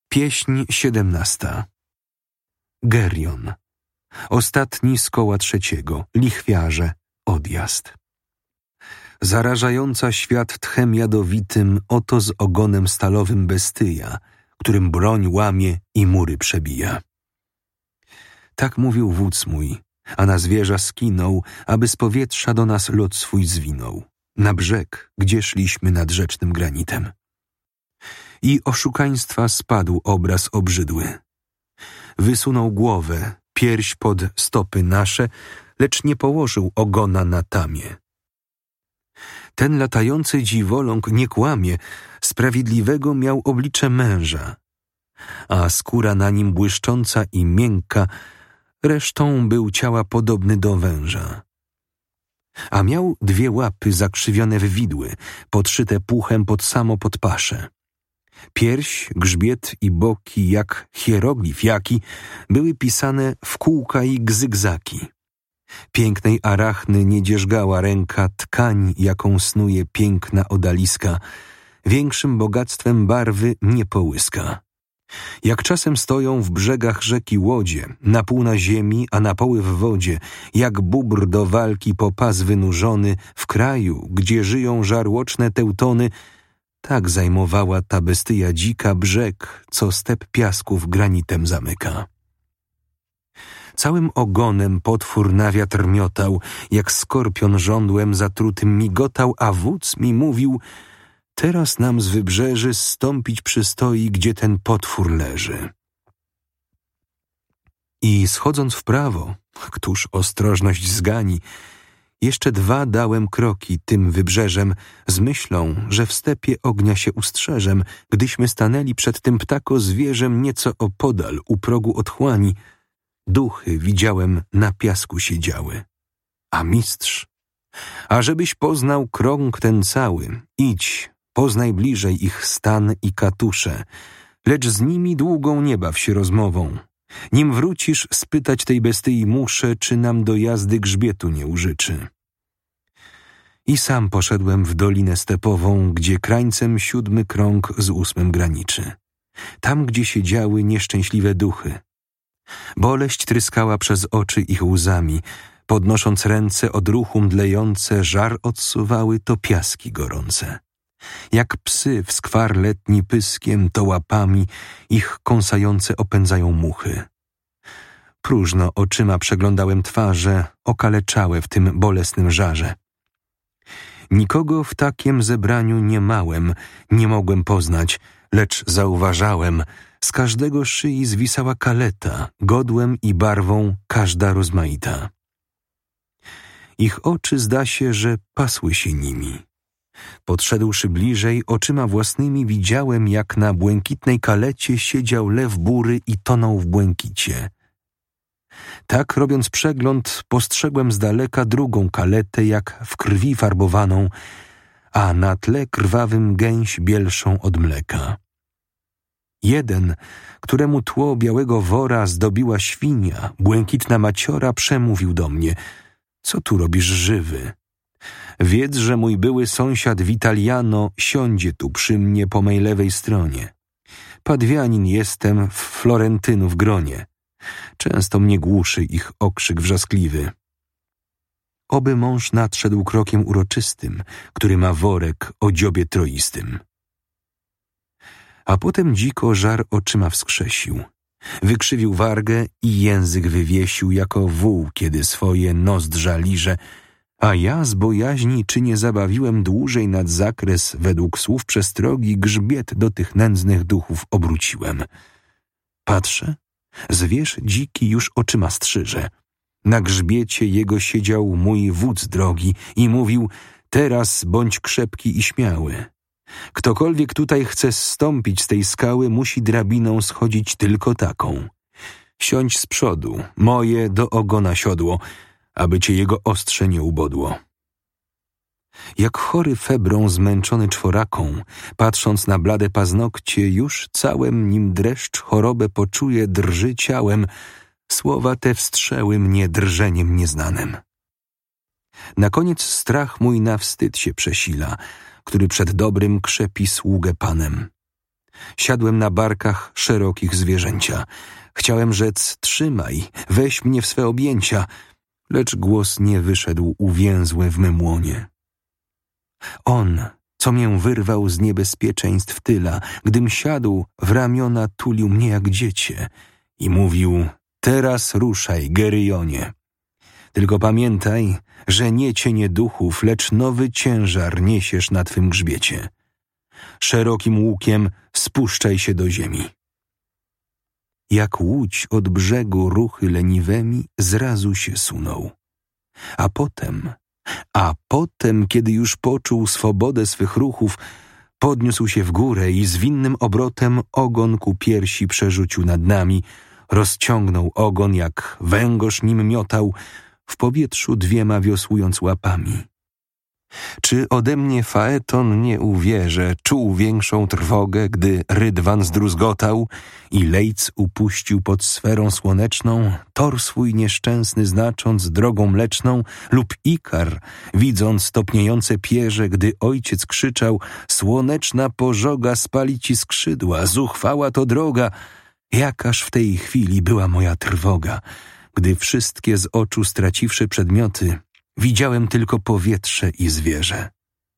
Pieśń 17. Gerion. Ostatni z koła trzeciego. Lichwiarze. Odjazd. Zarażająca świat tchem jadowitym, oto z ogonem stalowym bestyja, którym broń łamie i mury przebija. Tak mówił wódz mój, a na zwierza skinął, aby z powietrza do nas lot swój zwinął, na brzeg, gdzie szliśmy nad rzecznym granitem. I oszukaństwa spadł obraz obrzydły. Wysunął głowę, pierś pod stopy nasze, lecz nie położył ogona na tamie. Ten latający dziwoląg nie kłamie, sprawiedliwego miał oblicze męża, a skóra na nim błyszcząca i miękka, resztą był ciała podobny do węża. A miał 2 łapy zakrzywione w widły, podszyte puchem pod samo podpasze. Pierś, grzbiet i boki, jak hieroglif jaki, były pisane w kółka i gzygzaki. Pięknej arachny nie dzierżgała ręka tkań, jaką snuje piękna odaliska, większym bogactwem barwy nie połyska. Jak czasem stoją w brzegach rzeki łodzie, na pół na ziemi, a na poły w wodzie, jak bóbr do walki po pas wynurzony, w kraju, gdzie żyją żarłoczne teutony, tak zajmowała ta bestyja dzika brzeg, co step piasków granitem zamyka. Całym ogonem potwór na wiatr miotał, jak skorpion żądłem zatrutym migotał, a wódz mi mówił: teraz nam z wybrzeży zstąpić przystoi, gdzie ten potwór leży. I schodząc w prawo, któż ostrożność zgani, jeszcze 2 dałem kroki tym wybrzeżem, z myślą, że w stepie ognia się ustrzeżem, gdyśmy stanęli przed tym ptako zwierzem nieco opodal u progu otchłani. Duchy widziałem na piasku siedziały. A mistrz, ażebyś poznał krąg ten cały, idź, poznaj bliżej ich stan i katusze, lecz z nimi długą nie baw się rozmową. Nim wrócisz, spytać tej bestyi muszę, czy nam do jazdy grzbietu nie użyczy. I sam poszedłem w dolinę stepową, gdzie krańcem 7 krąg z 8 graniczy. Tam, gdzie siedziały nieszczęśliwe duchy. Boleść tryskała przez oczy ich łzami, podnosząc ręce od ruchu mdlejące, żar odsuwały to piaski gorące. Jak psy w skwar letni pyskiem, to łapami ich kąsające opędzają muchy. Próżno oczyma przeglądałem twarze, okaleczałe w tym bolesnym żarze. Nikogo w takiem zebraniu nie małem, nie mogłem poznać, lecz zauważałem, z każdego szyi zwisała kaleta, godłem i barwą każda rozmaita. Ich oczy zda się, że pasły się nimi. Podszedłszy bliżej, oczyma własnymi widziałem, jak na błękitnej kalecie siedział lew bury i tonął w błękicie. Tak, robiąc przegląd, postrzegłem z daleka drugą kaletę, jak w krwi farbowaną, a na tle krwawym gęś bielszą od mleka. Jeden, któremu tło białego wora zdobiła świnia, błękitna maciora, przemówił do mnie: co tu robisz żywy? Wiedz, że mój były sąsiad Witaliano siądzie tu przy mnie po mej lewej stronie. Padwianin jestem w Florentynów gronie. Często mnie głuszy ich okrzyk wrzaskliwy. Oby mąż nadszedł krokiem uroczystym, który ma worek o dziobie troistym. A potem dziko żar oczyma wskrzesił. Wykrzywił wargę i język wywiesił, jako wół, kiedy swoje nozdrza liże, a ja z bojaźni, czy nie zabawiłem dłużej nad zakres, według słów przestrogi, grzbiet do tych nędznych duchów obróciłem. Patrzę, zwierz dziki już oczyma strzyże. Na grzbiecie jego siedział mój wódz drogi i mówił: teraz bądź krzepki i śmiały. Ktokolwiek tutaj chce zstąpić z tej skały, musi drabiną schodzić tylko taką. Siądź z przodu, moje do ogona siodło, aby cię jego ostrze nie ubodło. Jak chory febrą zmęczony czworaką, patrząc na blade paznokcie, już całym nim dreszcz chorobę poczuje, drży ciałem, słowa te wstrzeły mnie drżeniem nieznanym. Na koniec strach mój na wstyd się przesila, który przed dobrym krzepi sługę panem. Siadłem na barkach szerokich zwierzęcia. Chciałem rzec: trzymaj, weź mnie w swe objęcia, lecz głos nie wyszedł uwięzły w mym łonie. On, co mię wyrwał z niebezpieczeństw tyla, gdym siadł, w ramiona tulił mnie jak dziecię i mówił: teraz ruszaj, Geryjonie. Tylko pamiętaj, że nie cienie duchów, lecz nowy ciężar niesiesz na twym grzbiecie. Szerokim łukiem spuszczaj się do ziemi. Jak łódź od brzegu ruchy leniwemi zrazu się sunął. A potem, kiedy już poczuł swobodę swych ruchów, podniósł się w górę i zwinnym obrotem ogon ku piersi przerzucił nad nami, rozciągnął ogon, jak węgorz nim miotał, w powietrzu dwiema wiosłując łapami. Czy ode mnie Faeton nie uwierze, czuł większą trwogę, gdy rydwan zdruzgotał i lejc upuścił pod sferą słoneczną, tor swój nieszczęsny znacząc drogą mleczną, lub Ikar, widząc topniejące pierze, gdy ojciec krzyczał: słoneczna pożoga spali ci skrzydła, zuchwała to droga. Jakaż w tej chwili była moja trwoga, gdy wszystkie z oczu straciwszy przedmioty, widziałem tylko powietrze i zwierzę.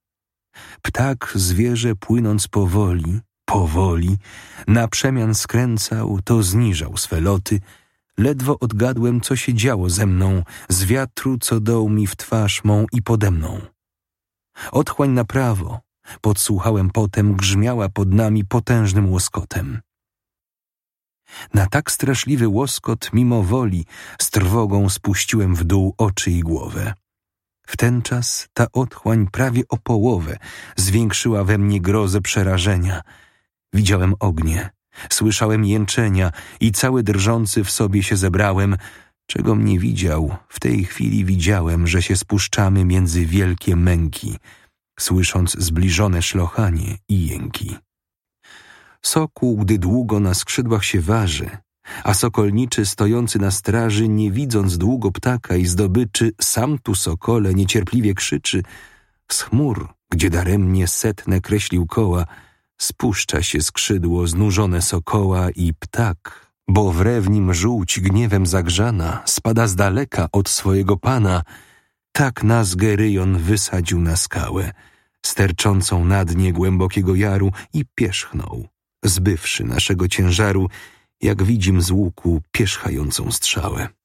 Ptak zwierzę płynąc powoli, na przemian skręcał, to zniżał swe loty. Ledwo odgadłem, co się działo ze mną, z wiatru, co dął mi w twarz mą i pode mną. Otchłań na prawo, podsłuchałem potem, grzmiała pod nami potężnym łoskotem. Na tak straszliwy łoskot mimo woli z trwogą spuściłem w dół oczy i głowę. Wtenczas ta otchłań prawie o połowę zwiększyła we mnie grozę przerażenia. Widziałem ognie, słyszałem jęczenia i cały drżący w sobie się zebrałem. Czegom nie widział, w tej chwili widziałem, że się spuszczamy między wielkie męki, słysząc zbliżone szlochanie i jęki. Sokół, gdy długo na skrzydłach się waży, a sokolniczy stojący na straży, nie widząc długo ptaka i zdobyczy, sam tu sokole niecierpliwie krzyczy. Z chmur, gdzie daremnie setne kreślił koła, spuszcza się skrzydło znużone sokoła i ptak, bo wrew nim żółć gniewem zagrzana, spada z daleka od swojego pana. Tak nas Geryjon wysadził na skałę, sterczącą na dnie głębokiego jaru i pierzchnął, zbywszy naszego ciężaru, jak widzim z łuku pierzchającą strzałę.